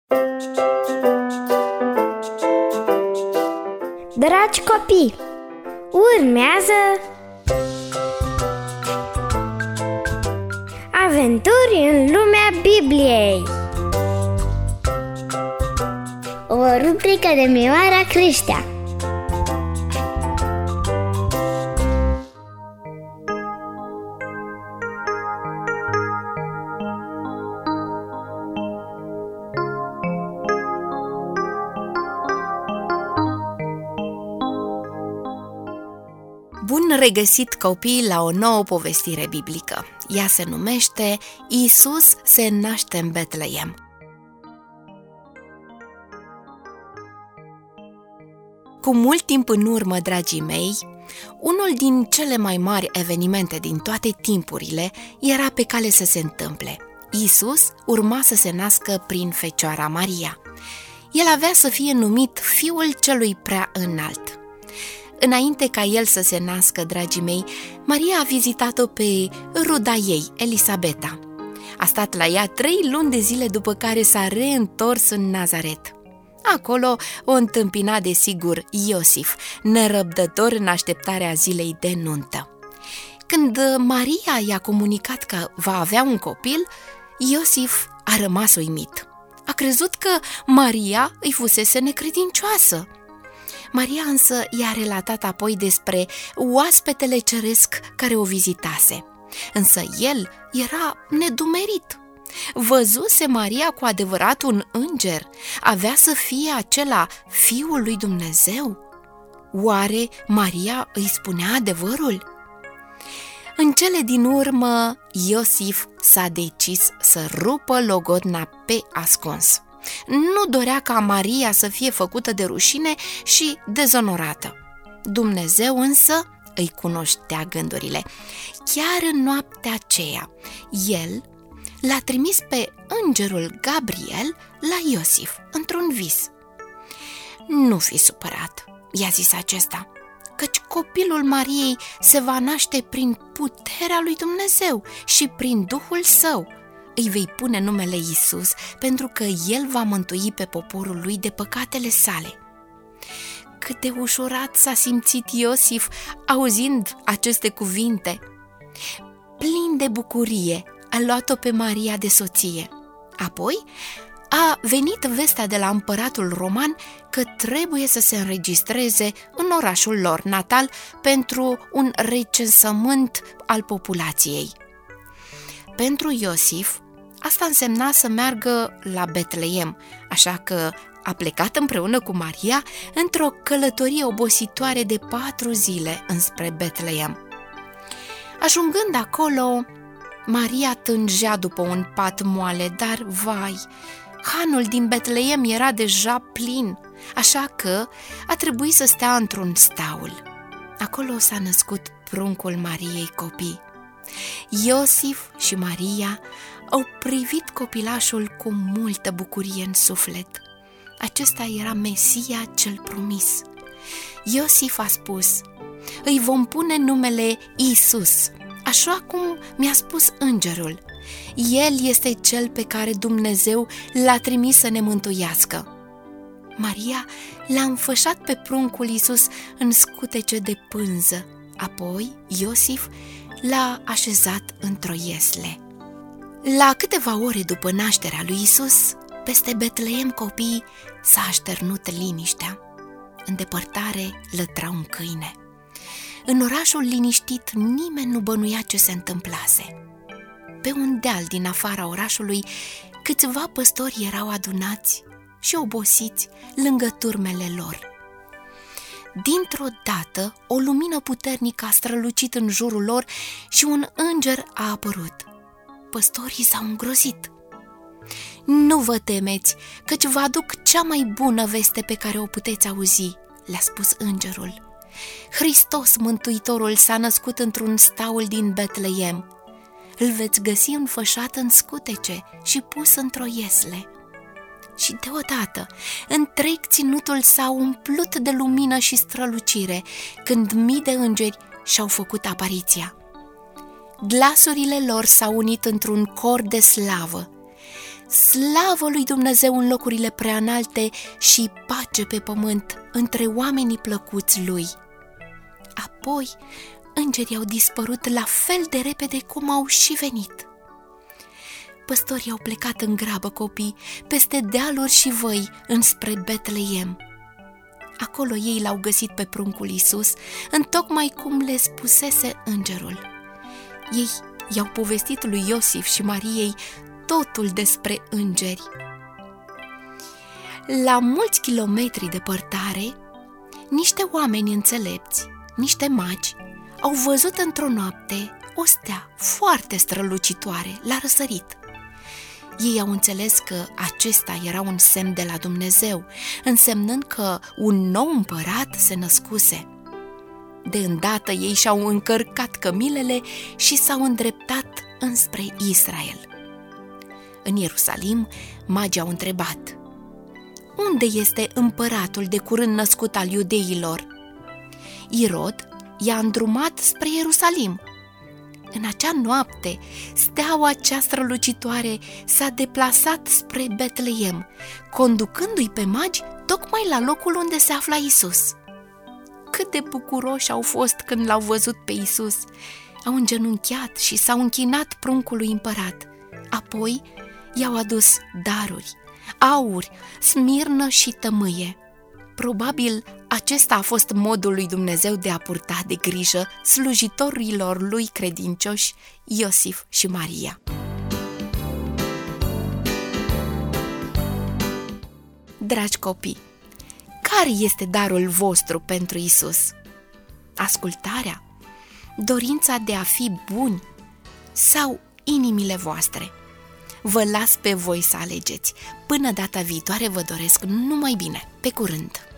Dragi copii, urmează Aventuri în lumea Bibliei, o rubrică de Mioara Creștea. Bun regăsit, copii, la o nouă povestire biblică. Ea se numește Iisus se naște în Betleem. Cu mult timp în urmă, dragii mei, unul din cele mai mari evenimente din toate timpurile era pe cale să se întâmple. Iisus urma să se nască prin Fecioara Maria. El avea să fie numit Fiul Celui Prea Înalt. Înainte ca el să se nască, dragii mei, Maria a vizitat-o pe ruda ei, Elisabeta. A stat la ea 3 luni de zile, după care s-a reîntors în Nazaret. Acolo o întâmpina desigur Iosif, nerăbdător în așteptarea zilei de nuntă. Când Maria i-a comunicat că va avea un copil, Iosif a rămas uimit. A crezut că Maria îi fusese necredincioasă. Maria însă i-a relatat apoi despre oaspetele ceresc care o vizitase. Însă el era nedumerit. Văzuse Maria cu adevărat un înger? Avea să fie acela Fiul lui Dumnezeu? Oare Maria îi spunea adevărul? În cele din urmă, Iosif s-a decis să rupă logodna pe ascuns. Nu dorea ca Maria să fie făcută de rușine și dezonorată. Dumnezeu însă îi cunoștea gândurile. Chiar în noaptea aceea, el l-a trimis pe îngerul Gabriel la Iosif într-un vis. Nu fi supărat, i-a zis acesta, căci copilul Mariei se va naște prin puterea lui Dumnezeu și prin Duhul Său. Îi vei pune numele Iisus, pentru că El va mântui pe poporul lui de păcatele sale. Cât de ușurat s-a simțit Iosif auzind aceste cuvinte. Plin de bucurie, a luat-o pe Maria de soție. Apoi a venit vestea de la împăratul roman că trebuie să se înregistreze în orașul lor natal pentru un recensământ al populației. Pentru Iosif, asta însemna să meargă la Betleem, așa că a plecat împreună cu Maria într-o călătorie obositoare de 4 zile înspre Betleem. Ajungând acolo, Maria tângea după un pat moale, dar, vai, hanul din Betleem era deja plin, așa că a trebuit să stea într-un staul. Acolo s-a născut pruncul Mariei copii. Iosif și Maria au privit copilașul cu multă bucurie în suflet. Acesta era Mesia cel promis. Iosif a spus: îi vom pune numele Iisus, așa cum mi-a spus îngerul. El este cel pe care Dumnezeu l-a trimis să ne mântuiască. Maria l-a înfășat pe pruncul Iisus în scutece de pânză. Apoi Iosif l-a așezat într-o iesle. La câteva ore după nașterea lui Iisus, peste Betleem, copiii, s-a așternut liniștea. În depărtare lătra un câine. În orașul liniștit nimeni nu bănuia ce se întâmplase. Pe un deal din afara orașului, câțiva păstori erau adunați și obosiți lângă turmele lor. Dintr-o dată, o lumină puternică a strălucit în jurul lor și un înger a apărut. Păstorii s-au îngrozit. Nu vă temeți, căci vă aduc cea mai bună veste pe care o puteți auzi, le-a spus îngerul. Hristos, Mântuitorul, s-a născut într-un staul din Betleem. Îl veți găsi înfășat în scutece și pus într-o iesle. Și deodată, întreg ținutul s-a umplut de lumină și strălucire, când mii de îngeri și-au făcut apariția. Glasurile lor s-au unit într-un cor de slavă. slavă lui Dumnezeu în locurile preanalte și pace pe pământ între oamenii plăcuți lui. Apoi, îngerii au dispărut la fel de repede cum au și venit. Păstorii au plecat în grabă, copii, peste dealuri și văi, înspre Betleem. Acolo ei l-au găsit pe pruncul Iisus, întocmai cum le spusese îngerul. Ei i-au povestit lui Iosif și Mariei totul despre îngeri. La mulți kilometri depărtare, niște oameni înțelepți, niște magi, au văzut într-o noapte o stea foarte strălucitoare la răsărit. Ei au înțeles că acesta era un semn de la Dumnezeu, însemnând că un nou împărat se născuse. De îndată ei și-au încărcat cămilele și s-au îndreptat înspre Israel. În Ierusalim, magii au întrebat: unde este împăratul de curând născut al iudeilor? Irod i-a îndrumat spre Ierusalim. În acea noapte, steaua cea strălucitoare s-a deplasat spre Betleem, conducându-i pe magi tocmai la locul unde se afla Iisus. Cât de bucuroși au fost când l-au văzut pe Iisus! Au îngenunchiat și s-au închinat pruncului împărat. Apoi i-au adus daruri, aur, smirnă și tămâie. Probabil acesta a fost modul lui Dumnezeu de a purta de grijă slujitorilor lui credincioși, Iosif și Maria. Dragi copii, care este darul vostru pentru Iisus? Ascultarea? Dorința de a fi buni? Sau inimile voastre? Vă las pe voi să alegeți. Până data viitoare vă doresc numai bine. Pe curând!